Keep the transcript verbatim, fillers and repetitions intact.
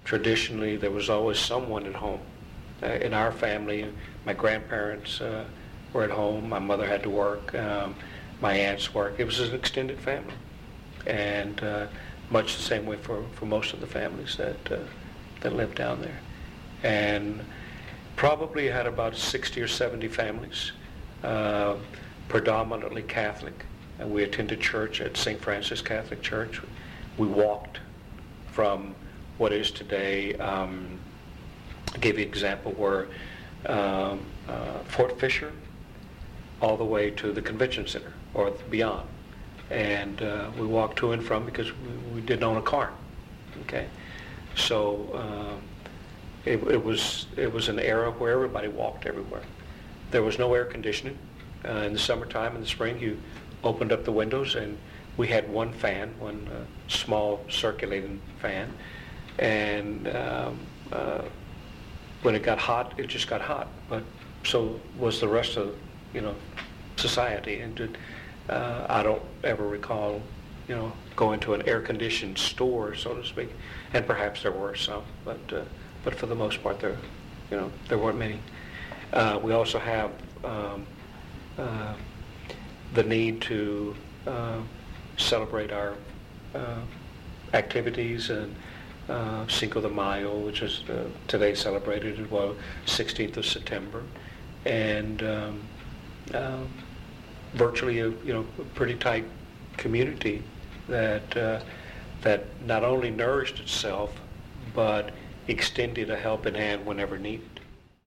traditionally there was always someone at home. Uh, in our family, my grandparents uh, were at home. My mother had to work. Um, my aunts worked. It was an extended family, and uh, much the same way for, for most of the families that uh, that lived down there. And probably had about sixty or seventy families, uh, predominantly Catholic. And we attended church at Saint Francis Catholic Church. We walked from what is today, um, I'll give you an example, where um, uh, Fort Fisher all the way to the convention center or beyond. And uh, we walked to and from because we, we didn't own a car. Okay, so um, it, it was it was an era where everybody walked everywhere. There was no air conditioning. Uh, in the summertime, in the spring, you opened up the windows, and we had one fan, one uh, small circulating fan, and um, uh, when it got hot, it just got hot. But so was the rest of, you know, society. And it, uh, I don't ever recall, you know, going to an air-conditioned store, so to speak. And perhaps there were some, but uh, but for the most part, there, you know, there weren't many. Uh, we also have um, uh, the need to uh, celebrate our uh, activities, and uh, Cinco de Mayo, which is uh, today celebrated as well, sixteenth of September, and um, uh, virtually a you know a pretty tight community that uh, that not only nourished itself but extended a helping hand whenever needed.